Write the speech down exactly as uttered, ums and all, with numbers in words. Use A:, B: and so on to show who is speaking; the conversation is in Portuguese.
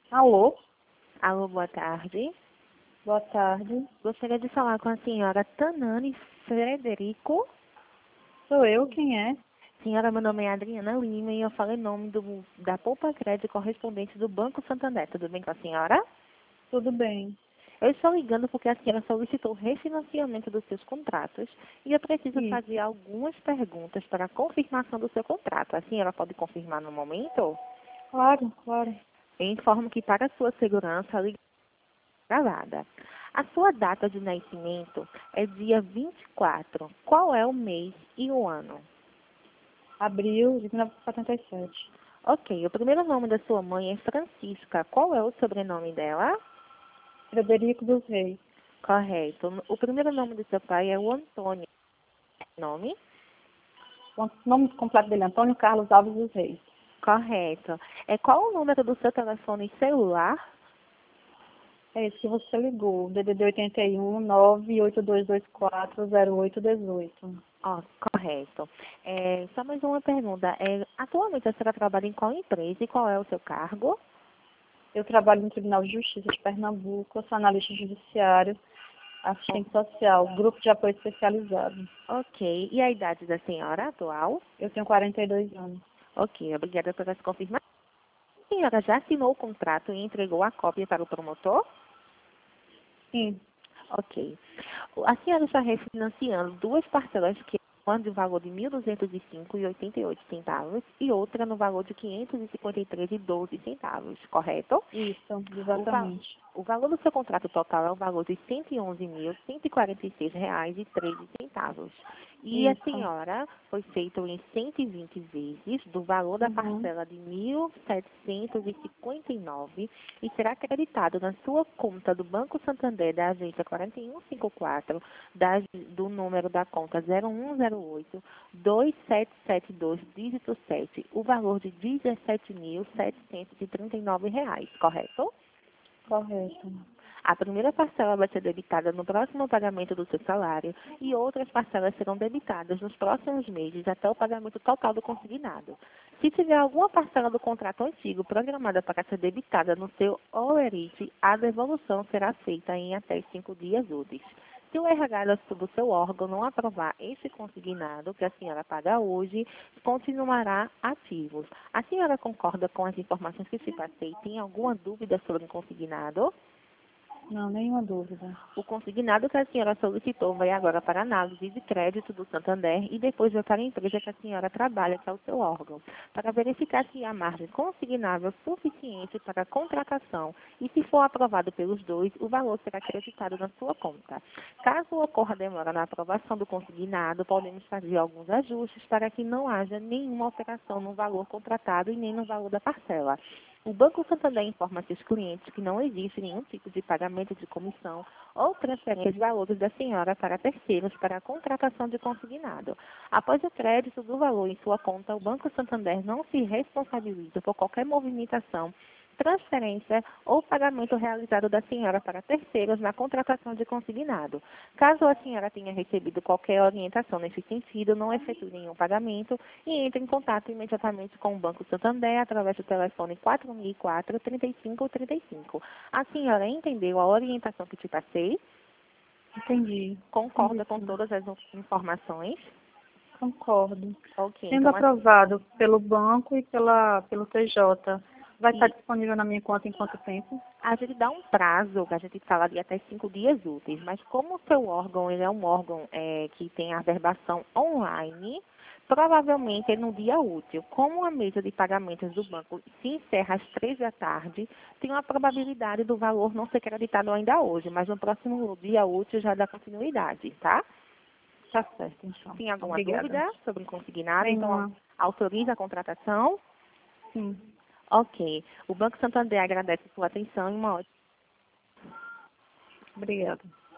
A: Alô,
B: Alô, boa tarde.
A: boa tarde.
B: Gostaria de falar com a senhora Tanane Frederico.
A: Sou eu, quem é?
B: Senhora, meu nome é Adriana Lima e eu falo em nome do, da Poupa Crédito correspondente do Banco Santander. Tudo bem com a senhora?
A: Tudo bem.
B: Eu estou ligando porque a senhora solicitou refinanciamento dos seus contratos e eu preciso
A: Isso.
B: fazer algumas perguntas para a confirmação do seu contrato. A senhora pode confirmar no momento?
A: Claro, claro.
B: Eu informo que para a sua segurança, a ligação é gravada. A sua data de nascimento é dia vinte e quatro. Qual é o mês e o ano?
A: Abril de mil novecentos e setenta e sete.
B: Ok, o primeiro nome da sua mãe é Francisca. Qual é o sobrenome dela?
A: Frederico dos Reis.
B: Correto. O primeiro nome do seu pai é o Antônio. Nome?
A: O nome completo dele é Antônio Carlos Alves dos Reis.
B: Correto. É qual o número do seu telefone celular?
A: É esse que você ligou, D D D oitenta e um, nove oito dois dois quatro, zero oito um oito.
B: Ó, correto. É, só mais uma pergunta. É, atualmente a senhora trabalha em qual empresa e qual é o seu cargo?
A: Eu trabalho no Tribunal de Justiça de Pernambuco, sou analista judiciário, assistente social, grupo de apoio especializado.
B: Ok. E a idade da senhora atual?
A: Eu tenho quarenta e dois anos.
B: Ok, obrigada por essa confirmação. A senhora já assinou o contrato e entregou a cópia para o promotor?
A: Sim,
B: Ok. A senhora está refinanciando duas parcelas que uma de um valor de mil duzentos e cinco reais e oitenta e oito centavos e outra no valor de quinhentos e cinquenta e três reais e doze centavos, correto?
A: isso,
B: O, va
A: exatamente.
B: o valor do seu contrato total é o valor de cento e onze mil, cento e quarenta e seis reais e treze centavos. E a
A: Isso.
B: senhora foi feito em cento e vinte vezes do valor da
A: Uhum.
B: parcela de mil setecentos e cinquenta e nove e será acreditado na sua conta do Banco Santander da agência quatro um cinco quatro, da, do número da conta zero um zero oito, dois sete sete dois, dígito sete, o valor de dezessete mil setecentos e trinta e nove reais, correto?
A: Correto.
B: A primeira parcela vai ser debitada no próximo pagamento do seu salário e outras parcelas serão debitadas nos próximos meses até o pagamento total do consignado. Se tiver alguma parcela do contrato antigo programada para ser debitada no seu olerite, a devolução será feita em até cinco dias úteis. Se o R H do seu órgão não aprovar esse consignado que a senhora paga hoje, continuará ativo. A senhora concorda com as informações que se passei? Tem alguma dúvida sobre o consignado?
A: Não, nenhuma dúvida.
B: O consignado que a senhora solicitou vai agora para a análise de crédito do Santander e depois vai para a empresa que a senhora trabalha, que é o seu órgão, para verificar se há margem consignável suficiente para a contratação e, se for aprovado pelos dois, o valor será acreditado na sua conta. Caso ocorra demora na aprovação do consignado, podemos fazer alguns ajustes para que não haja nenhuma alteração no valor contratado e nem no valor da parcela. O Banco Santander informa a seus clientes que não existe nenhum tipo de pagamento de comissão ou transferência de valores da senhora para terceiros para a contratação de consignado. Após o crédito do valor em sua conta, o Banco Santander não se responsabiliza por qualquer movimentação, transferência ou pagamento realizado da senhora para terceiros na contratação de consignado. Caso a senhora tenha recebido qualquer orientação nesse sentido, não efetue nenhum pagamento e entre em contato imediatamente com o Banco Santander através do telefone quatro mil e quatro, trinta e cinco trinta e cinco. A senhora entendeu a orientação que te passei?
A: Entendi.
B: Concorda
A: Entendi,
B: com
A: sim.
B: todas as informações?
A: Concordo.
B: Ok,
A: Sendo
B: então a
A: aprovado pelo banco e pela, pelo T J, vai estar
B: e
A: disponível na minha conta em quanto tempo?
B: a gente dá um prazo, que a gente fala de até cinco dias úteis, mas como o seu órgão ele é um órgão é, que tem a verbação online, provavelmente é no dia útil. Como a mesa de pagamentos do banco se encerra às três da tarde, tem uma probabilidade do valor não ser creditado ainda hoje, mas no próximo dia útil já dá continuidade, tá?
A: Tá certo, então.
B: Tem alguma
A: Obrigada.
B: dúvida sobre o consignado? Então,
A: Nenhuma.
B: autoriza a contratação?
A: Sim.
B: Ok. O Banco Santander agradece sua atenção e uma ótima
A: Obrigada.